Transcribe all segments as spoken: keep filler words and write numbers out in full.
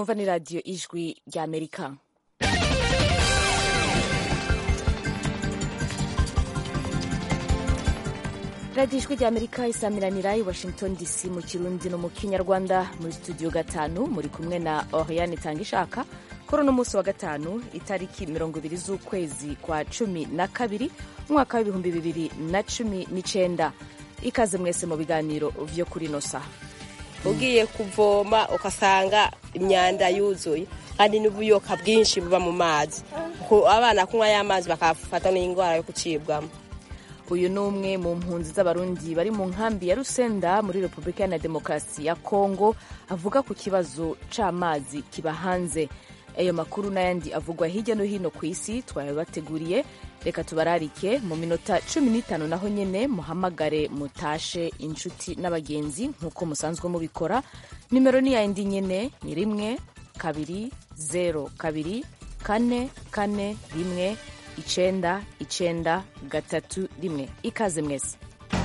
mwumva ni radiyo ijwi rya Amerika. radiyo ijwi rya Amerika isamiranira i Washington D C mu kirundi no mu kinyarwanda. Muri studio gatanu muri kumwe na Oriane Tangishaka. Kuri uno munsi wa gatanu itariki mirongo ibiri z'ukwezi kwa cumi na kabiri umwaka w'ibihumbi bibiri na cumi n'icenda. Ikaze mwese mu biganiro vyo kuri no saha. Ugiye kuvoma ukasanga imyanda yuzuye kandi n'ubuyoka bwinshi buba mu mazi, abana kunywa y'amazi bakafata n'ingwara yo kucibwamo. Uyu ni umwe mu mpunzi z'abarundi bari mu nkambi ya Rusenda muri Repubulika ya Demokarasi ya Kongo avuga ku kibazo c'amazi kiba hanze. Ayo makuru n'ayandi avugwa hirya no hino ku isi twabateguriye. Reka tubararike mu minota cumi n'itanu naho nyene muhamagare mutashe inshuti n'abagenzi nk'uko musanzwe mubikora. Nimero ni yayindi nyene ni rimwe kabiri zero kabiri kane kane rimwe icenda icenda gatatu rimwe. Ikaze mwese.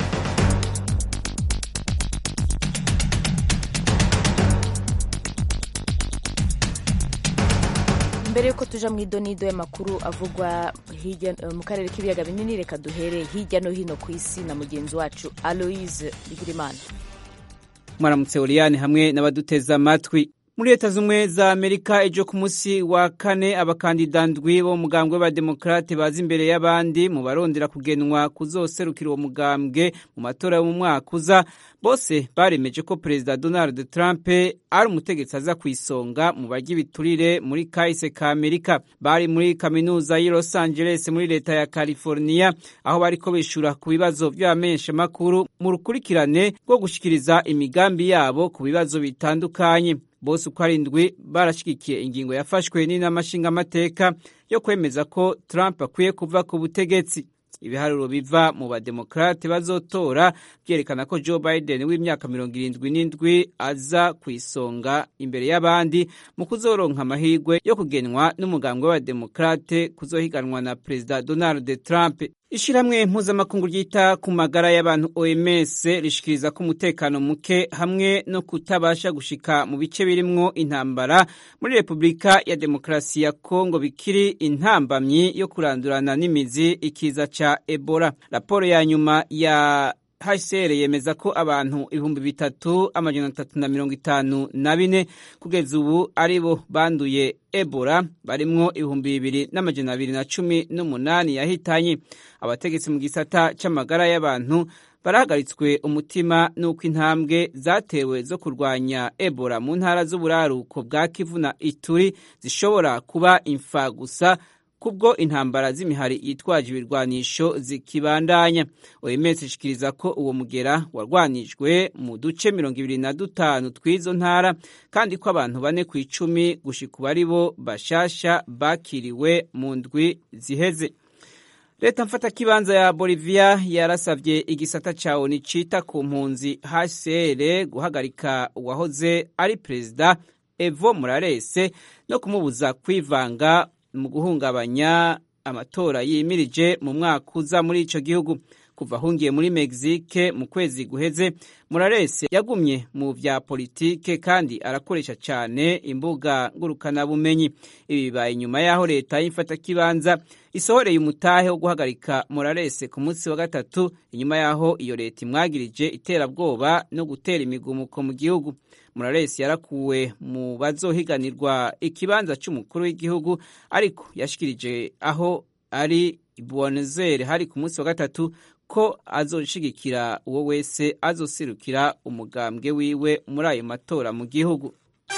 Mbere yuko tuja mu idonido y'amakuru avugwa hirya mu karere k'ibiyaga binini, reka duhere hirya no hino ku isi na mugenzi wacu Aloise Bigirimana. Mwaramutse Oriane hamwe n'abaduteza amatwi. Muri Leta Zunze za Amerika ejo ku munsi wa kane abakandida ndwi bo mugambwe w'abademokrate bazi imbere y'abandi mu barondera kugenwa kuzoserukira uwo mugambwe mu matora yo mu mwaka uza, bose baremeje ko Perezida Donald Trump ari umutegetsi aza kwisonga mu barya ibiturire muri kahise ka Amerika. Bari muri kaminuza y'i Los Angeles muri leta ya California, aho bariko bishura ku bibazo vy'abamenyesha makuru mu rukurikirane rwo gushikiriza imigambi yabo ku bibazo bitandukanye. Bose uko ari ndwi barashigikiye ingingo yafashwe n'inama nshingamateka yo kwemeza ko Trump akwiye kuva ku butegetsi. Ibiharuro biva mu bademokrate bazotora byerekana ko Joe Biden w'imyaka mirongo irindwi n'indwi aza kwisonga imbere y'abandi mu kuzoronka amahirwe yo kugenwa n'umugambwe w'abademokrate kuzohiganwa na Perezida Donald Trump. Ishiramwe mpuzamakungu ryita ku magara y'abantu O M S rishikiriza ko umutekano muke hamwe no kutabasha gushika mu bice birimwo intambara muri Repubulika ya Demokarasi ya Kongo bikiri intambamyi yo kurandurana n'imizi ikiza ca Ebola. Raporo ya nyuma ya H C R yemeza ko abantu ibihumbi bitatu amajana atatu na mirongo itanu na bine kugeza ubu aribo banduye Ebola, barimwo ibihumbi bibiri n'amajana abiri na cumi n'umunani yahitanye. Abategetsi mu gisata c'amagara y'abantu barahagaritswe umutima n'uko intambwe zatewe zo kurwanya Ebola mu ntara z'uburaruko bwa Kivu na Ituri zishobora kuba imfa gusa kubwo intambara z'imihari yitwaje ibirwanisho zikibandanya. O M S ishikiriza ko uwo mugera warwanijwe mu duce mirongo ibiri na dutanu tw'izo ntara kandi ko abantu bane ku icumi gushika bari bo bashasha bakiriwe mu ndwi ziheze. Leta mfata kibanza ya Bolivia yarasavye igisata ca O N U cita ku mpunzi H C R guhagarika uwahoze ari Perezida Evo Morales no kumubuza kwivanga mu guhungabanya amatora yimirije mu mwaka uza muri ico gihugu. Kuva ahungiye muri Mexique mu kwezi guheze, Morales yagumye mu vya politike kandi arakoresha cyane imbuga ngurukana bumenyi. Ibi bibaye nyuma yaho leta y'imfata kibanza isohoreye umutahe wo guhagarika Morales ku munsi wa gatatu, inyuma yaho iyo leta imwagirije iterabwoba no gutera imigumuko mu gihugu. Morales yarakuwe mu bazohiganirwa ikibanza c'umukuru w'igihugu, ariko yashikirije aho ari Buenos Aires hari ku munsi wa gatatu ko azoshigikira uwo wese azosirukira umugambwe wiwe muri ayo matora mu gihugu.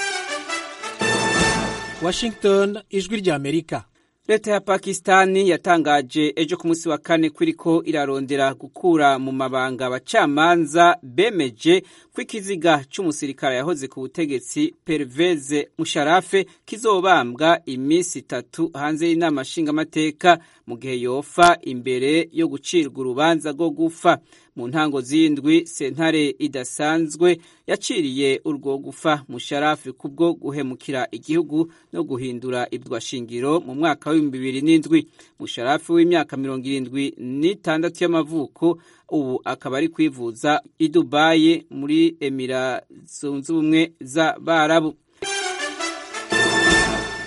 Washington, ijwi rya Amerika. Leta ya Pakistani yatangaje ejo ku munsi wa kane kwiriko irarondera gukura mu mabanga abacamanza bemeje kwikiziga c'umusirikare yahoze ku butegetsi Pervez Musharraf kizobambwa imisi itatu hanze y'inama nshingamateka mu gihe yofa imbere yo gucirwa urubanza rwo gufa. Mu ntango z'indwi sentare idasanzwe yaciriye urwo gufa Musharraf kubwo guhemukira igihugu no guhindura ibwa shingiro mu mwaka wa bibiri n'indwi. Musharraf w'imyaka mirongo irindwi n'itandatu y'amavuko ubu akaba ari kwivuza i Dubai muri Emira Zunze Ubumwe z'Abarabu.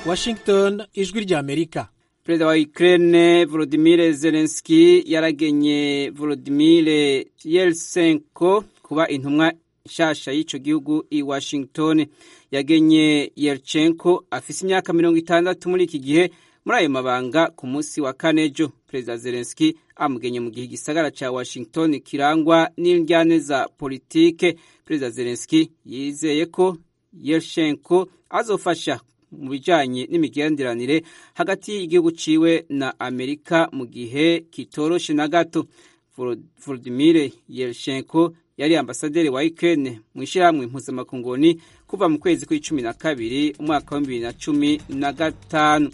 Washington, ijwi ry'Amerika. Perezida wa Ukraine Volodymyr Zelensky yaragenye Volodymyr Yeltsenko kuba intumwa nshasha y'ico gihugu i Washington. Yagenye Yeltsenko afise imyaka mirongo itandatu muri iki gihe muri ayo mabanga ku munsi wa kane ejo. Perezida Zelensky amugenye mu gihe igisagara ca Washington kirangwa n'indyane za politike. Perezida Zelensky yizeye ko Yeltsenko azofasha mu bijanye n'imigenderanire hagati y'igihugu ciwe na Amerika mu gihe kitoroshe na gato. Volodymyr Yeltsenko yari ambasaderi wa Ukraine mu ishirahamwe mpuzamakungu kuva mu kwezi kw'icumi na kabiri umwaka wa bibiri na cumi na gatanu.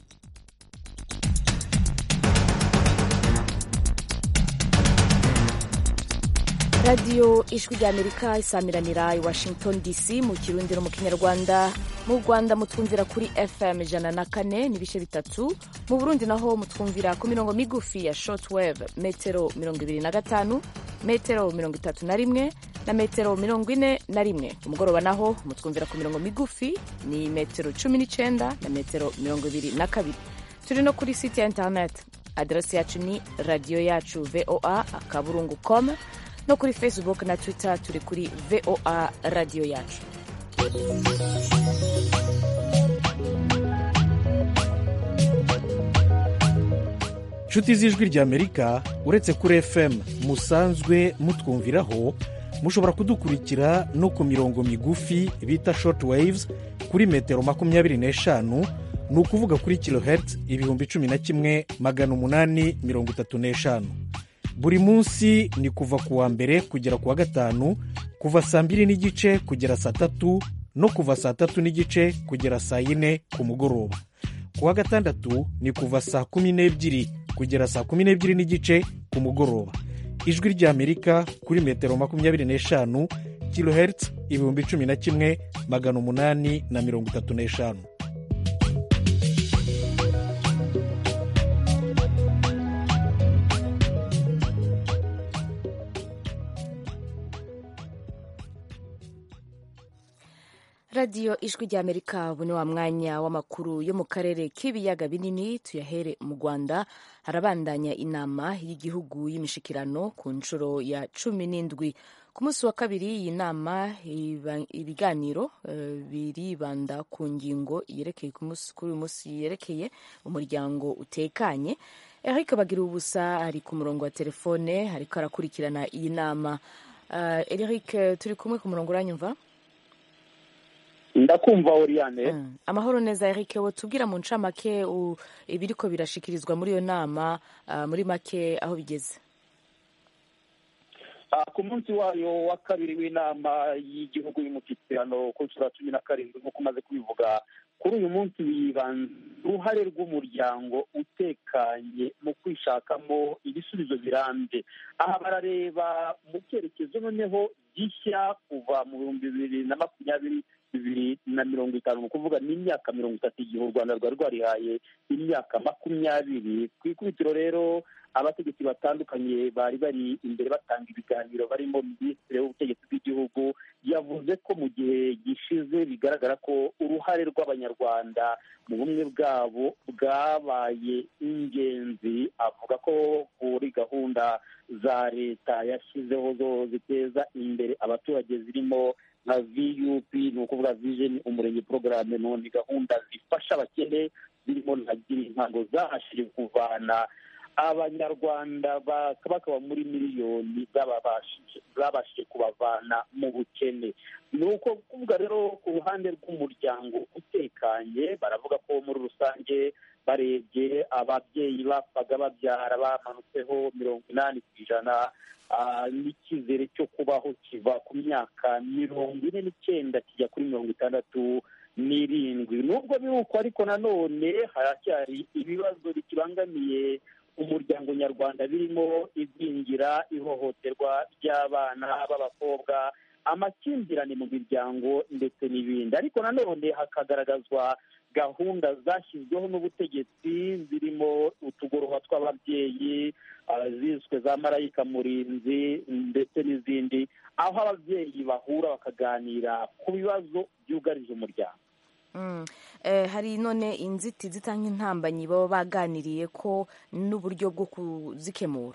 Radio Ijwi ry'Amerika isamiranira i Washington D C mu Kirundi no mu Kinyarwanda. Mu Rwanda mutwumvira kuri F M ijana na kane n'ibice bitatu, mu Burundi naho mutwumvira ku mirongo migufi ya shortwave metero mirongo ibiri na gatanu, metero mirongo itatu na rimwe na metero mirongo ine na rimwe. Umugoroba naho mutwumvira ku mirongo migufi ni metero cumi n'icenda na metero mirongo ibiri na kabiri. Turi no kuri site ya internet, adresi yacu ni radio yacu voa akaburungu com, no kuri Facebook na Twitter turi kuri V O A radio yacu. Nshuti z'Ijwi ry'Amerika, uretse kuri F M musanzwe mutwumviraho, mushobora kudukurikira no ku mirongo migufi bita short waves kuri metero makumyabiri n'eshanu, ni ukuvuga kuri kilohertz ibihumbi cumi na kimwe magana umunani mirongo itatu n'eshanu. Buri munsi ni kuva ku wa mbere kugera ku wa gatanu, kuva saa mbiri n'igice kugera saa tatu, no kuva saa tatu n'igice kugera saa yine ku mugoroba. Ku wa gatandatu ni kuva saa kumi n'ebyiri kugera saa kumi n'ebyiri n'igice ku mugoroba. Ijwi ry'Amerika kuri metero makumyabiri n'eshanu, kilohertz ibihumbi cumi na kimwe magana umunani na mirongo itatu n'eshanu. Radio Ijwi ry'Amerika, ubu ni wa mwanya w'amakuru yo mu karere k'ibiyaga binini. Tuyahere mu Rwanda. Harabandanya inama y'igihugu y'imishikirano ku nshuro ya cumi n'indwi. Ku munsi wa kabiri iyi nama ibiganiro uh, biribanda ku ngingo yerekeye kuri uyu munsi yerekeye umuryango utekanye. Eric Bagiruwubusa ari ku murongo wa telefone ariko arakurikirana iyi nama. Uh, Eric, turi kumwe ku murongo, uranyumva? Ndakumva Oriane. Mm. Amahoro neza Eric, wo tubwira mu ncamake ibiriko birashikirizwa muri iyo nama, uh, muri make aho bigeze. Uh, ku munsi wayo wa kabiri w'inama y'igihugu y'umushyikirano ku nshuro ya cumi na karindwi nk'uko umaze kubivuga, kuri uyu munsi wibanze uruhare rw'umuryango utekanye mu kwishakamo ibisubizo birambye. Aha barareba mu cyerekezo noneho gishya kuva mu bihumbi bibiri na makumyabiri bibiri na mirongo itanu, mu kuvuga n'imyaka mirongo itatu igihe u Rwanda rwari rwarihaye imyaka makumyabiri. Ku ikubitiro rero abategetsi batandukanye bari bari imbere batanga ibiganiro, barimo minisitiri w'ubutegetsi bw'igihugu yavuze ko mu gihe gishize bigaragara ko uruhare rw'abanyarwanda mu bumwe bwabo bwabaye ingenzi. Avuga ko kuri gahunda za leta yashyizeho zo ziteza imbere abaturage zirimo nka V U P, ni ukuvuga vision umurenge programme, none gahunda zifasha abakene zirimo na gira intango zahashije kuvana abanyarwanda bakaba muri miliyoni zabashije kubavana mu bukene. Ni uko kuvuga rero ku ruhande rw'umuryango utekanye, baravuga ko muri rusange barebye ababyeyi bapfaga babyara bamanutseho mirongo inani ku ijana, n'icyizere cyo kubaho kiva ku myaka mirongo ine n'icyenda kijya kuri mirongo itandatu n'irindwi. Nubwo biruko ariko nanone haracyari ibibazo bikibangamiye umuryango nyarwanda, birimo igwingira, ihohoterwa ry'abana b'abakobwa, amakimbirane mu miryango ndetse n'ibindi. Ariko nanone hakagaragazwa gahunda zashyizweho n'ubutegetsi zirimo utugoroba tw'ababyeyi, ziswe za marayika murinzi ndetse n'izindi, aho ababyeyi bahura bakaganira ku bibazo byugarije umuryango. mm. eh, hari none inzitizi cyangwa intambanyi baba baganiriye ko n'uburyo bwo kuzikemura?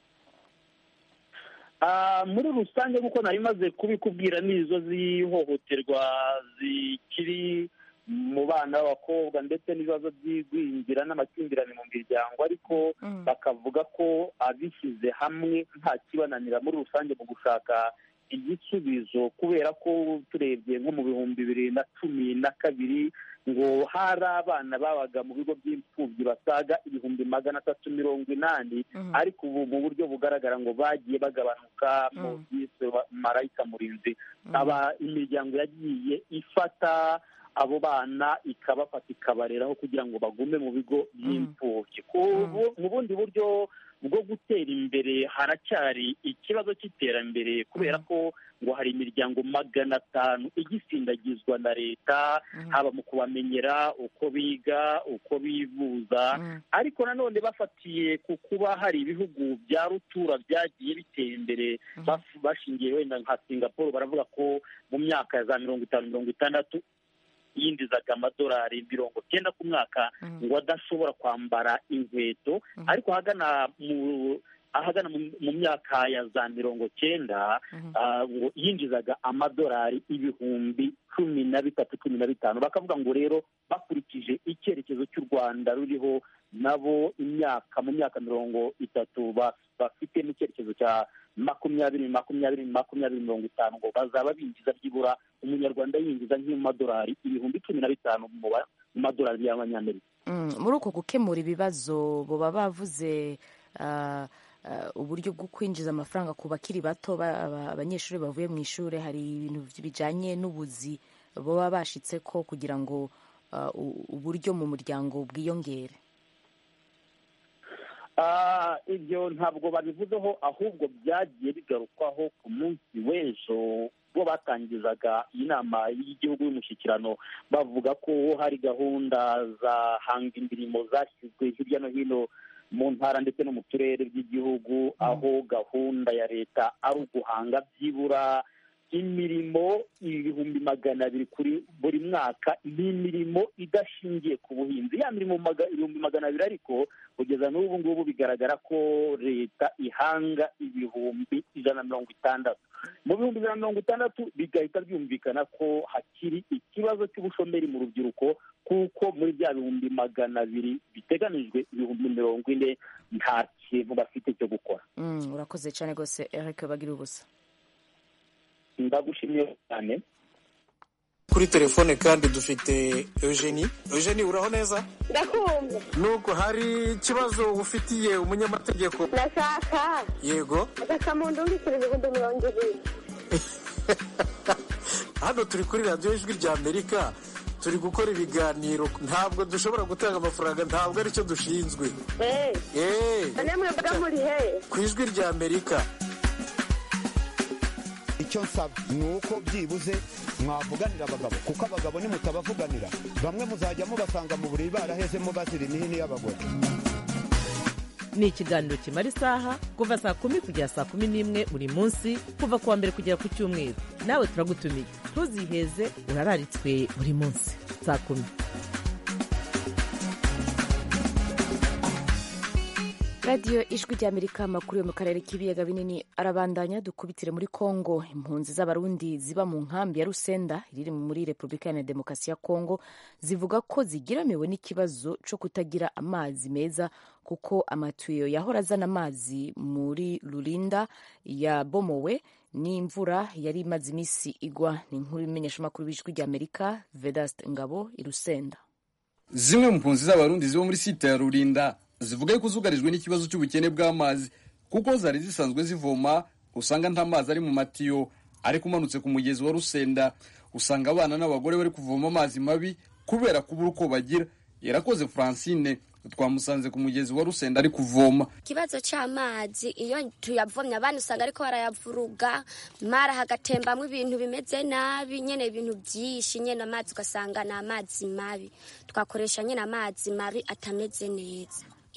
Uh, muri rusange nk'uko nari maze kubikubwira nizo zihohoterwa zikiri mu bana b'abakobwa ndetse n'ibibazo by'igwingira n'amakimbirane mu miryango, ariko mm. bakavuga ko abishyize hamwe nta kibananira muri rusange mu gushaka igisubizo, kubera ko turebye nko mu bihumbi bibiri na cumi na kabiri ngo hari abana babaga mu bigo by'imfubyi basaga ibihumbi magana atatu mirongo inani mm. ariko ubu mu buryo bugaragara ngo bagiye bagabanuka mm. mu byiswe marayika murinzi mm. aba imiryango yagiye ifata abo bana ikabafata ikabareraho kugira ngo bagume mu bigo by'imfubyi. mm. mu bundi buryo bwo gutera imbere haracyari ikibazo cy'iterambere, kubera ko ngo hari imiryango magana atanu igisindagizwa na leta mm. haba mu kubamenyera uko biga uko bivuza mm. ariko nanone bafatiye ku kuba hari ibihugu bya rutura byagiye bitera imbere mm. bashingiye wenda nka Singapore, baravuga ko mu myaka ya za mirongo itanu mirongo itandatu yinjizaga amadolari mirongo cyenda ku mwaka mm. ngo adashobora kwambara inkweto mm. ariko ahagana mu ahagana mu myaka ya za mirongo cyenda mm. uh, ngo yinjizaga amadolari ibihumbi cumi na bitatu cumi na bitanu. Bakavuga ngo rero bakurikije icyerekezo cy'u Rwanda ruriho nabo imyaka mu myaka mirongo itatu bafite n'icyerekezo cya makumyabiri makumyabiri makumyabiri mirongo itanu ngo bazaba binjiza byibura umunyarwanda yinjiza nk'amadolari ibihumbi cumi na bitanu mu madolari y'abanyamerika. mm. muri uko gukemura ibibazo boba bavuze uh, uh, uburyo bwo kwinjiza amafaranga ku bakiri bato abanyeshuri bavuye mu ishuri, hari ibintu bijanye n'ubuzi boba bashitse ko kugira ngo uh, uburyo mu muryango bwiyongere? ibyo ntabwo babivuzeho, ahubwo byagiye bigarukwaho ku munsi w'ejo ubwo batangizaga inama y'igihugu y'umushyikirano, bavuga ko hari gahunda za hanga imirimo zashyizwe hirya no hino mu ntara ndetse no mu turere by'igihugu, aho gahunda ya leta ari uguhanga byibura imirimo ibihumbi magana abiri kuri buri mwaka n'imirimo idashingiye ku buhinzi. Ya mirimo ibihumbi magana abiri ariko kugeza n'ubu ngubu bigaragara ko leta ihanga ibihumbi ijana na mirongo itandatu. Mu bihumbi ijana na mirongo itandatu bigahita byumvikana ko hakiri ikibazo cy'ubushomeri mu rubyiruko, kuko muri bya bihumbi magana abiri biteganijwe ibihumbi mirongo ine nta kintu bafite cyo gukora. mm, urakoze cyane rwose Eric Bagira ubusa. Ndagushimiye cyane. Kuri telefone kandi dufite Eugenie. Eugenie, uraho neza? Ndakumva. Nuko hari ikibazo ufitiye umunyamategeko? Ndashaka. Yego. Agasamundu w'ibiciro ibihumbi mirongo ibiri. Hano turi kuri radiyo Ijwi rya Amerika, turi gukora ibiganiro, ntabwo dushobora gutanga amafaranga, ntabwo aricyo dushinzwe. Eh. Eh. Namwe bwa muri he? Ku Ijwi rya Amerika. Icyo nsaba ni uko byibuze mwavuganira abagabo, kuko abagabo nimutabavuganira bamwe muzajya mubasanga mu buriri barahezemo bazira imihini y'abagore. Ni ikiganiro kimara isaha kuva saa kumi kugera saa kumi n'imwe buri munsi, kuva kuwa mbere kugera ku cyumweru. Nawe turagutumiye, ntuziheze, urararitswe buri munsi saa kumi. radiyo Ijwi rya Amerika, amakuru yo mu karere k'ibiyaga binini arabandanya. Dukubitire muri Kongo. Impunzi z'abarundi ziba mu nkambi ya Rusenda iri muri Repubulika ya Demokarasi ya Kongo zivuga ko zigiramiwe n'ikibazo cyo kutagira amazi meza, kuko amatuyo yahora azana amazi muri Lulinda yabomowe n'imvura yari imaze iminsi igwa. Ni inkuru y'imenyeshamakuru b'Ijwi rya Amerika Vedaste Ngabo i Rusenda. Zimwe mu mpunzi z'abarundi ziba muri site ya Lulinda zivuga ko zugarijwe n'ikibazo cy'ubukene bw'amazi, kuko zari zisanzwe zivoma usanga nta mazi ari mu matiyo, ariko umanutse ku mugezi wa Rusenda usanga abana n'abagore bari kuvoma amazi mabi kubera kubura uko bagira. Yarakoze Francine twamusanze ku mugezi wa Rusenda ari kuvoma. Kibazo cy'amazi iyo tuyavomye abana usanga ariko barayavuruga, mara hagatembamwe ibintu bimeze nabi, nyene ibintu byinshi, nyene amazi ugasanga na amazi mabi, twakoresha nyene amazi mabi atameze neza.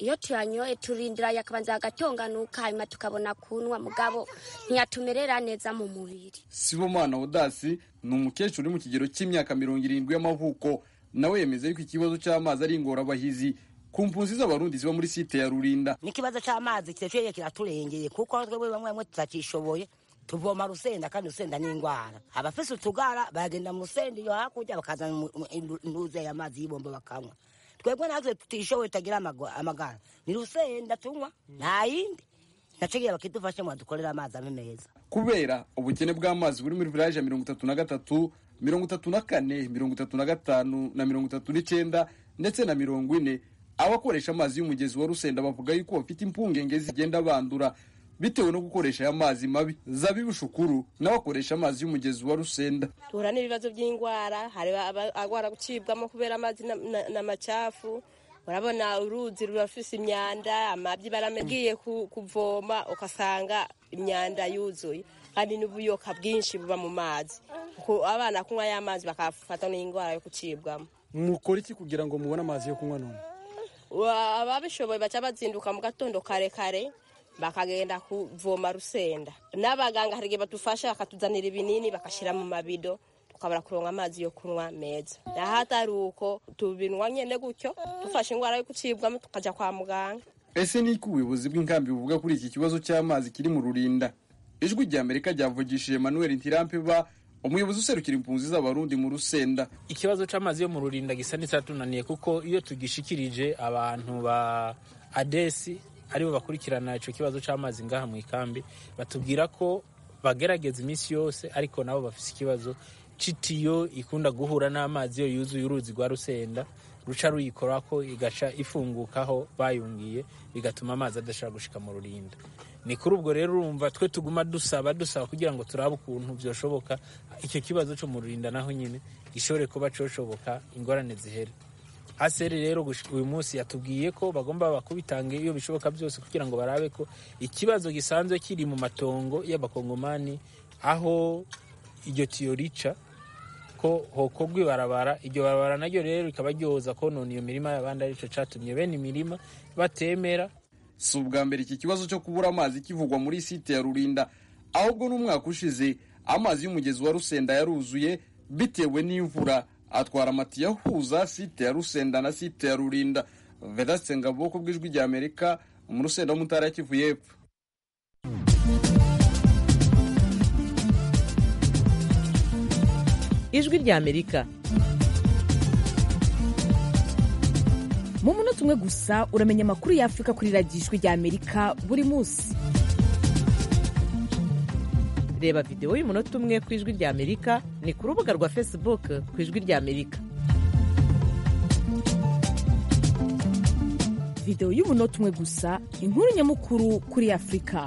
iyo tuyanyoye turindira yakabanza agatonganuka hanyuma tukabona kunwa mugabo ntiyatumerera neza mu mubiri. Sibomana Odasi ni umukecuru uri mu kigero cy'imyaka mirongo irindwi y'amavuko, nawe yemeza yuko ikibazo cy'amazi ari ingorabahizi ku mpunzi z'abarundi ziba muri site ya Rurinda. N'ikibazo cy'amazi kirecyeye kiraturengeye kuko twebwe bamwe bamwe tutakishoboye, tuvoma Rusenda kandi Rusenda ni ingwara. Abafise utugara bagenda mu Rusenda iyo hakurya bakazana induze y'amazi y'ibombo bakanywa. Twebwe natwe tutishoboye tagira amagara ni Rusenda tunywa nta yindi nacigira bakidufashe mu dukorera amazi ameza. Kubera ubukene bw'amazi buri muri village ya mirongo itatu na gatatu, mirongo itatu na kane, mirongo itatu na gatanu na mirongo itatu n'icyenda ndetse na mirongo ine, abakoresha amazi y'umugezi wa Rusenda bavuga yuko bafite impungenge zigenda bandura bitewe no gukoresha aya mazi mabi. Zabibu Shukuru n'abakoresha amazi y'umugezi wa Rusenda tuhura n'ibibazo by'ingwara, hari agwara gucibwamo kubera amazi n'amacafu. Urabona uruzi rurafise imyanda, amabyi baramegiye kuvoma ukasanga imyanda yuzuye kandi n'ubuyoka bwinshi buba mu mazi. Abana kunywa y'amazi bakafata n'ingwara yo kucibwamo. Mukora iki kugira ngo mubone amazi yo kunywa none? Ababishoboye baca bazinduka mu gatondo kare kare bakagenda kuvoma Rusenda. N'abaganga hari batufasha bakatuzanira ibinini bakashira mu mabido tukabara kuronka amazi yo kunywa meza. Nahatari uko tubinwa nyene gutyo dufashe ingwara yo kucibwamo tukaja kwa muganga. Ese ni ku buyobozi bw'inkambi buvuga kuri iki kibazo cy'amazi kiri mu Rurinda? Ijwi rya Amerika ryavugishije Emmanuel Ntirampeba, umuyobozi userukira impunzi z'abarundi mu Rusenda. Ikibazo cy'amazi yo mu Rurinda gisa n'icyatunaniye kuko iyo tugishikirije abantu ba Adesi aribo bakurikirana ico kibazo c'amazi ngaha mu ikambi batubwira ko bagerageza iminsi yose, ariko nabo bafise ikibazo citiyo ikunda guhura n'amazi yo yuzuye uruzi rwa Rusenda ruca ruyikorako igaca ifungukaho bayungiye bigatuma amazi adashobora gushika mu Rurinda. Ni kuri ubwo rero urumva twe tuguma dusaba dusaba kugira ngo turabe ukuntu byoshoboka icyo kibazo cyo mu Rurinda naho nyine gishobore kuba coshoboka ingorane zihere. Aseri rero uyu munsi yatubwiye ko bagomba bakubitange iyo bishoboka byose kugira ngo barabe ko ikibazo gisanzwe kiri mu matongo y'abakongomani aho iryo tiyo rica ko hokogwa ibarabara. Iryo barabara naryo rero rikaba ryoza konona iyo mirima y'abandi, arico catumye bene imirima batemera. Si ubwa mbere iki kibazo cyo kubura amazi kivugwa muri site ya Rurinda, ahubwo n'umwaka ushize amazi y'umugezi wa Rusenda yaruzuye bitewe n'imvura atwara amatiyo ahuza site ya Rusenda na site ya Rurinda. Vedaste Ngaboko bw'Ijwi rya Amerika mu Rusenda mu Ntara ya Kivu y'Epfo. Ijwi rya Amerika. Mu munota umwe gusa uramenya amakuru ya Afrika kuri radiyo Ijwi rya Amerika buri munsi. Reba video y'umunota umwe ku Ijwi rya Amerika ni ku rubuga rwa Facebook ku Ijwi rya Amerika. Video y'umunota umwe gusa, inkuru nyamukuru kuri Afrika.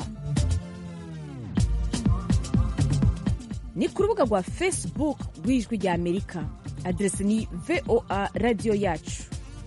Ni ku rubuga rwa Facebook rw'Ijwi rya Amerika. Adresi ni V O A Radio Yacu.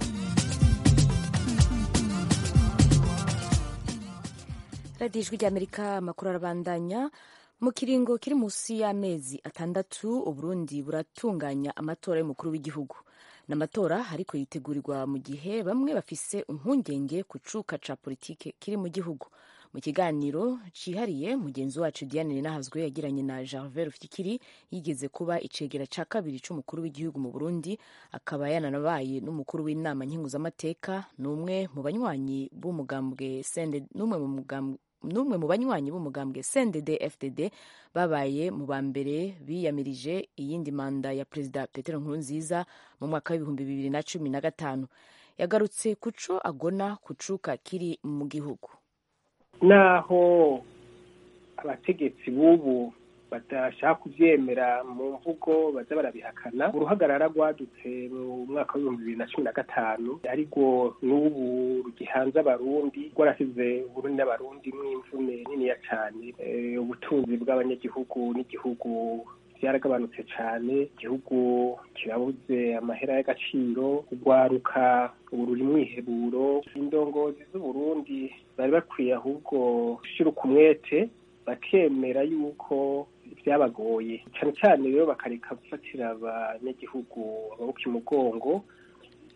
Radio Ijwi rya Amerika, amakuru arabandanya. Mu kiringo kiri musi y'amezi atandatu Uburundi buratunganya amatora y'umukuru w'igihugu. N'amatora ariko yitegurirwa mu gihe bamwe bafise impungenge ku cuka ca politike kiri mu gihugu. Mu kiganiro cihariye mugenzi wacu Diane Ninahazwe yagiranye na Gervais Rufikiri yigeze kuba icegera ca kabiri c'umukuru w'igihugu mu Burundi, akaba yananabaye n'umukuru w'inama nkenguzamateka, n'umwe mu banywanyi b'umugambwe sende n'umwe mu mugambwe n'umwe mu banywanyi b'umugambwe C N D D F D D babaye mu ba mbere biyamirije iyindi manda ya Perezida Petero Nkurunziza mu mwaka w'ibihumbi bibiri na cumi na gatanu. Yagarutse kuco agona kucuka kiri mu gihugu. Naho abategetsi bubu badashaka kuvyemera mu mvugo baza barabihakana, uruhagarara rwadutse mu mwaka w'ibihumbi bibiri na cumi na gatanu ariko n'ubu rugihanze abarundi rwarasize Burundi n'abarundi mw'imvune niniya cane. E, ubutunzi bw'abanyagihugu n'igihugu byaragabanutse cane, igihugu kirabuze amahera y'agaciro, urwaruka ubu ruri mwiheburo. Indongozi z'Uburundi bari bakwiye ahubwo gushira umwete bakemera yuko byabagoye cyane cyane rero bakareka gufatira abanyagihugu amaboko umugongo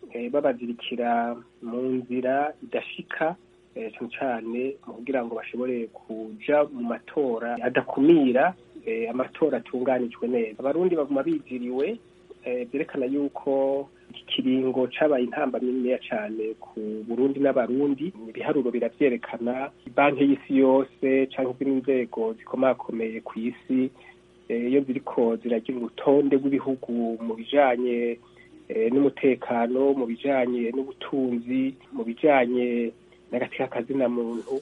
babazirikira mu nzira idashika cyane cyane mu kugira ngo bashobore kuja mu matora adakumira, amatora atunganijwe neza. Abarundi baguma biziriwe, byerekana yuko iki kiringo cabaye intambamyi niniya cyane ku Burundi n'abarundi. Ibiharuro biravyerekana, banki y'isi yose canke inzego zikomakomeye ku isi iyo ziriko ziragira urutonde rw'ibihugu mu bijanye n'umutekano, mu bijanye n'ubutunzi, mu bijanye n'agateka kazina muntu,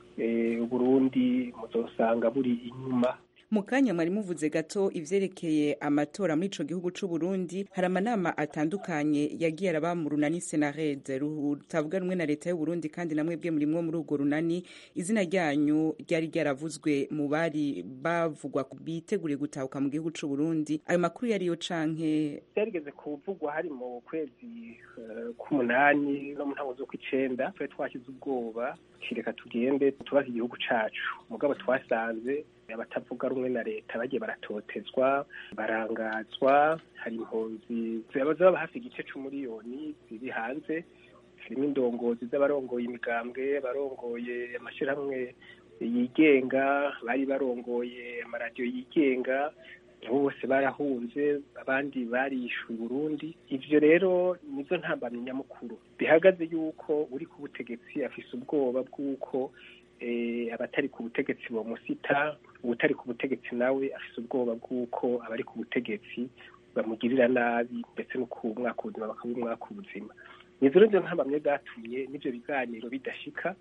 Burundi muzosanga buri inyuma. Mu kanya mwari muvuze gato ivyerekeye amatora muri ico gihugu c'u Burundi. Hari amanama atandukanye yagiye araba mu runani Senarede rutavuga rumwe na leta y'u Burundi, kandi namwe bwe murimwo muri urwo runani. Izina ryanyu ryari ryaravuzwe mu bari bavugwa biteguriye gutahuka mu gihugu c'u Burundi. Ayo makuru yariyo canke yarigeze kuvugwa hari mu kwezi uh, k'umunani no mu ntango zo kw'icenda? Twe twashize ubwoba kireka tugende tubaze igihugu cacu, mugabo twasanze abatavuga rumwe na leta bagiye baratotezwa, barangazwa. Hari impunzi zaba hafi igice c'umuriyoni ziri hanze, harimo indongozi z'abarongoye imigambwe, barongoye amashirahamwe yigenga, bari barongoye amaradiyo yigenga, bose barahunze, abandi barishwe Burundi. Ivyo rero nizo ntambamyi nyamukuru bihagaze yuko uri ku butegetsi afise ubwoba bw'uko abatari ku butegetsi bomusita, ubutari ku butegetsi nawe afise ubwoba bw'uko abari ku butegetsi bamugirira nabi, ndetse no ku mwaka ubuzima bakaba umwaka ubuzima. Nizo rero ntambamye zatumye n'ivyo biganiro bidashika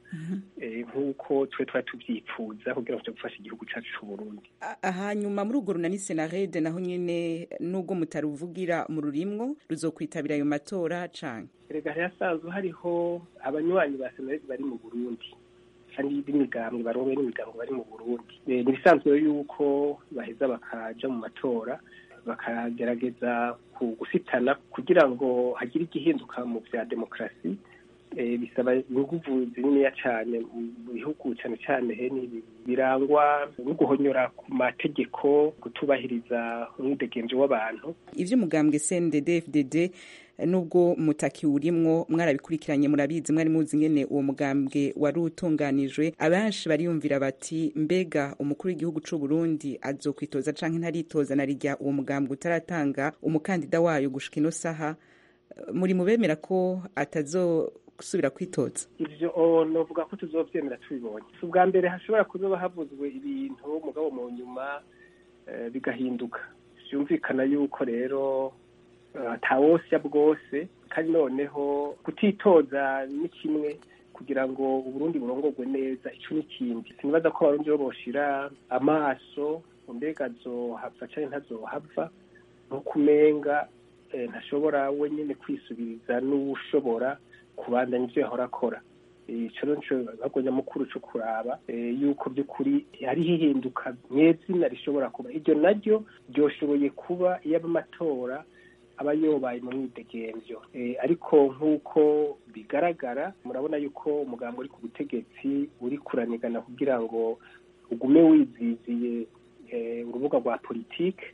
nk'uko twe twari tuvyipfuza kugira ngo tugufashe igihugu cacu c'u Burundi. Hanyuma muri urwo runani Senarede naho nyene nubwo mutaruvugira mu rurimwo ruzokwitabira ayo matora canke? Erega hasanzwe hariho abanywanyi ba Senarede bari mu Burundi kandi b'imigambwe barongoye n'imigambwe bari mu Burundi. Ni bisanzwe yuko baheza bakaja mu matora bakagerageza gusitana kugira ngo hagire igihinduka mu vya demokarasi. E, bisaba inguvu zininiya cane mu bihugu cane cane birangwa no guhonyora ku mategeko, kutubahiriza umwidegemvyo w'abantu. Ivyo umugambwe C N D D F D D nubwo mutaki urimwo mwarabikurikiranye, murabizi, mwari muzi ngene uwo mugambwe wari utunganijwe. Abenshi bariyumvira bati mbega umukuru w'igihugu c'u Burundi azokwitoza canke ntaritoza na rijya uwo mugambwe utaratanga umukandida wayo gushika ino saha. Muri mubemera ko atazo gusubira kwitoza? Ivyo novuga ko tuzovyemera tubibonye. Ubwa mbere hashobora kuzoba havuzwe ibintu mugabo mu nyuma uh, bigahinduka. Vyumvikana yuko rero atawosya uh, bwose, kandi noneho kutitoza ni kimwe kugira ngo Uburundi burongorwe neza, ico n'ikindi. Sinibaza ko abarundi bo boshira amaso mbega azohava canke ntazohava, no kumenga eh, ntashobora wenyene kwisubiriza n'ushobora kubandanya ivyo yahora akora. Ico nico bagonya mukuru co kuraba yuko by'ukuri hari hihinduka nyezina rishobora kuba. Iryo naryo ryoshoboye kuba iyo amatora aba yobaye mu mwidegemvyo, ariko nk'uko bigaragara murabona yuko umugambo uri ku butegetsi uri kuranigana kugira ngo ugume wiziziye urubuga rwa politike,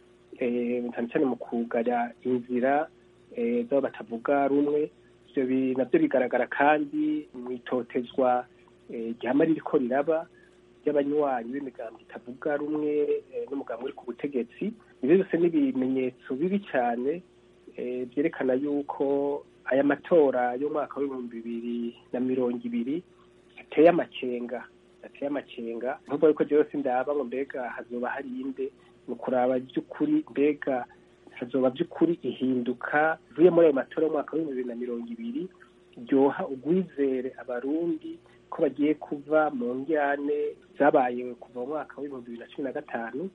cyane cyane mu kugara inzira z'abo batavuga rumwe. Navyo bigaragara kandi mwitotezwa ryama ririko riraba ry'abanywanyi b'imigambo itavuga rumwe n'umugambo uri ku butegetsi. Ivyo byose ni ibimenyetso bibi cyane vyerekana yuko aya matora y'umwaka w'ibihumbi bibiri na mirongo ibiri ateye amakenga, ateye amakenga. Nkuko yuko byose ndaba ngo mbega hazoba hari inde, ni ukuraba by'ukuri mbega hazoba by'ukuri ihinduka vuye muri ayo matora y'umwaka w'ibihumbi bibiri na mirongo ibiri ryoha ugwizere abarundi ko bagiye kuva mu njyane zabaye kuva mu mwaka w'ibihumbi bibiri na cumi na gatanu,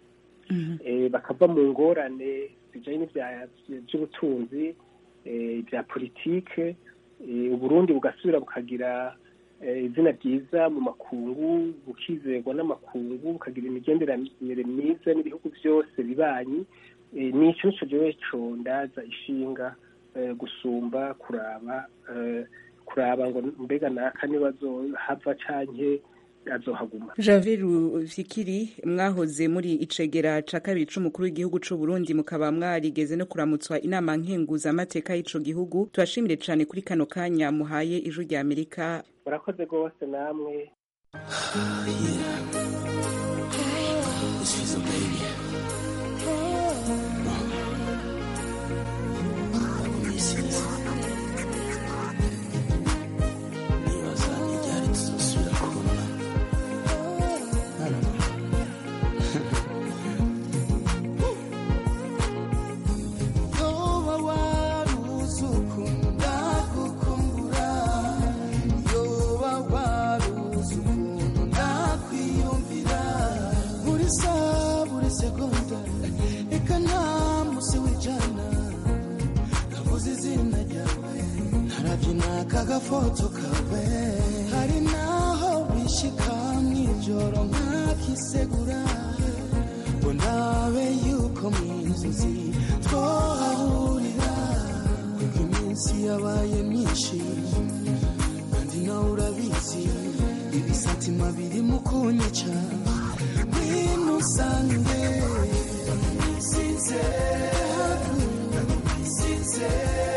bakava mu ngorane zijanye n'ivy'ubutunzi, bya politike, Uburundi bugasubira bukagira izina ryiza mu makungu, bukizerwa n'amakungu, bukagira imigenderanire myiza n'ibihugu byose bibanyi. Ni ico nico jewe co ndaza ishinga gusumba kuraba kuraba ngo mbega naka nibazohava canke azohaguma. Janvier Rufikiri, mwahoze muri icegera ca kabiri c'umukuru w'igihugu c'u Burundi, mukaba mwarigeze no kuramutswa inama nkenguza amateka y'ico gihugu. Turashimire cane kuri kano kanya muhaye ijwi rya Amerika. Murakoze gose namwe. Foto kawe hari naho bishika mw'ijoro nkakisegura ngo ndabe yuko mw'inzozi twahahurira kuko iminsi yabaye myinshi kandi nawe urabizi ibisatima biri mu kunyica ngwino usange sinze sinze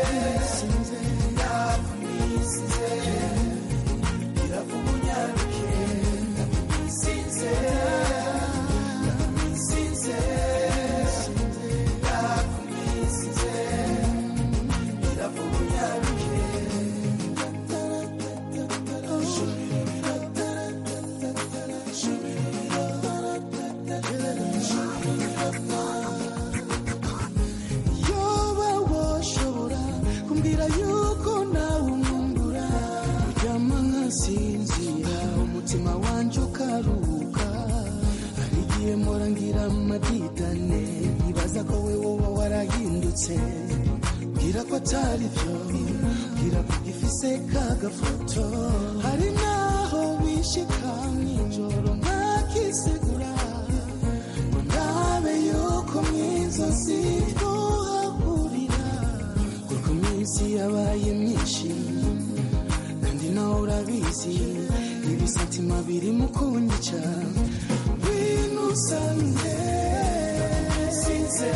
Gira ko atari byo gira ko gifise kagafoto hari naho bishika mw'ijoro nkakisegura ngo ndabe yuko mw'inzozi twahahurira kuko iminsi yabaye myinshi kandi nawe urabizi ibisatima biri mu kunyica ngwino usange sinze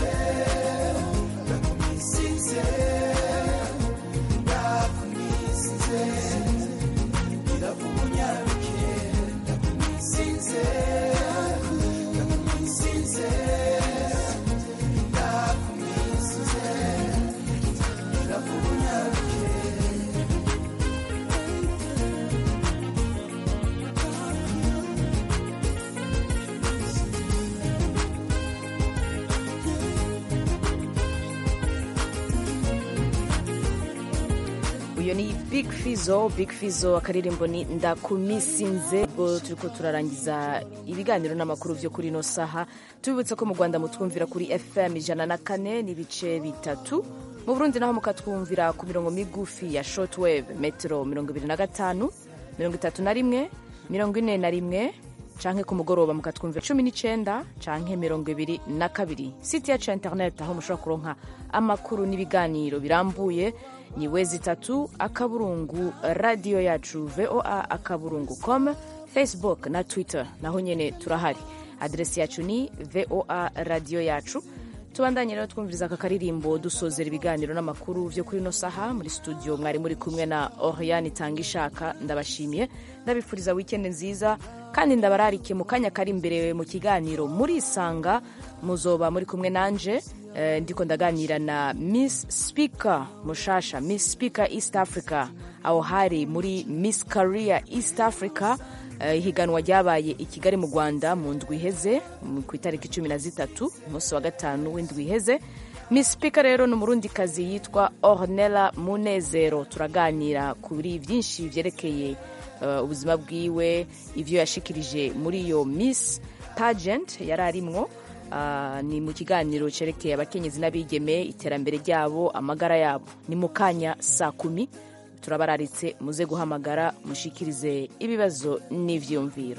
uyo ni Big Fizzo. Big Fizzo akaririmbo ni ndakumisinze. Bo turiko turarangiza ibiganiro n'amakuru vyo kuri no saha, tubibutse ko mu Rwanda mutwumvira kuri F M ijana na kane n'ibice bitatu, mu Burundi naho mukatwumvira ku mirongo migufi ya shortwave metero mirongo ibiri na gatanu, mirongo itatu na rimwe, mirongo ine na rimwe, canke ku mugoroba mukatwumvira cumi n'icenda canke mirongo ibiri na kabiri. Site yacu ya internet aho mushobora kuronka amakuru n'ibiganiro birambuye ni wezi tatu akaburungu radio yacu voa akaburungu com. Facebook na Twitter naho nyene turahari, adresi yacu ni voa radio yacu. Tubandanye rero twumviriza aka karirimbo dusozera ibiganiro n'amakuru vyo kuri no saha. Muri studio mwari muri kumwe na Oriane Tangishaka. Ndabashimiye, ndabifuriza weekend nziza, kandi ndabararike mu kanya kari imbere mu kiganiro muri Sanga muzoba muri kumwe nanje. Uh, ndiko ndaganira na Miss Speaker mushasha, Miss Speaker East Africa, aho hari muri Miss Career East Africa. Uh, ihiganwa ryabaye i Kigali mu Rwanda mu ndwi iheze ku itariki cumi na zitatu umunsi wa gatanu w'indwi iheze. Miss Speaker rero ni umurundikazi yitwa Ornella Munezero. Turaganira kuri byinshi vyerekeye uh, ubuzima bwiwe, ivyo yashikirije muri iyo Miss Pageant yararimwo. Uh, ni mu kiganiro cerekeye abakenyezi n'abigeme, iterambere ryabo, amagara yabo. Ni mu kanya saa kumi. Turabararitse muze guhamagara mushikirize ibibazo n'ivyumviro.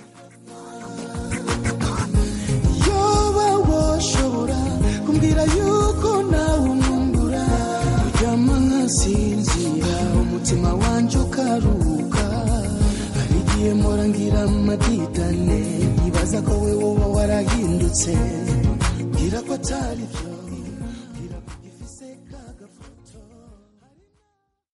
Yoba woshobora kumbwira yuko nawe umwungura uryama nkasinzira umutima wanje ukaruka. naragiye mpora ngira amadidane ibaza ko we woba warahindutse ngira ko atari byo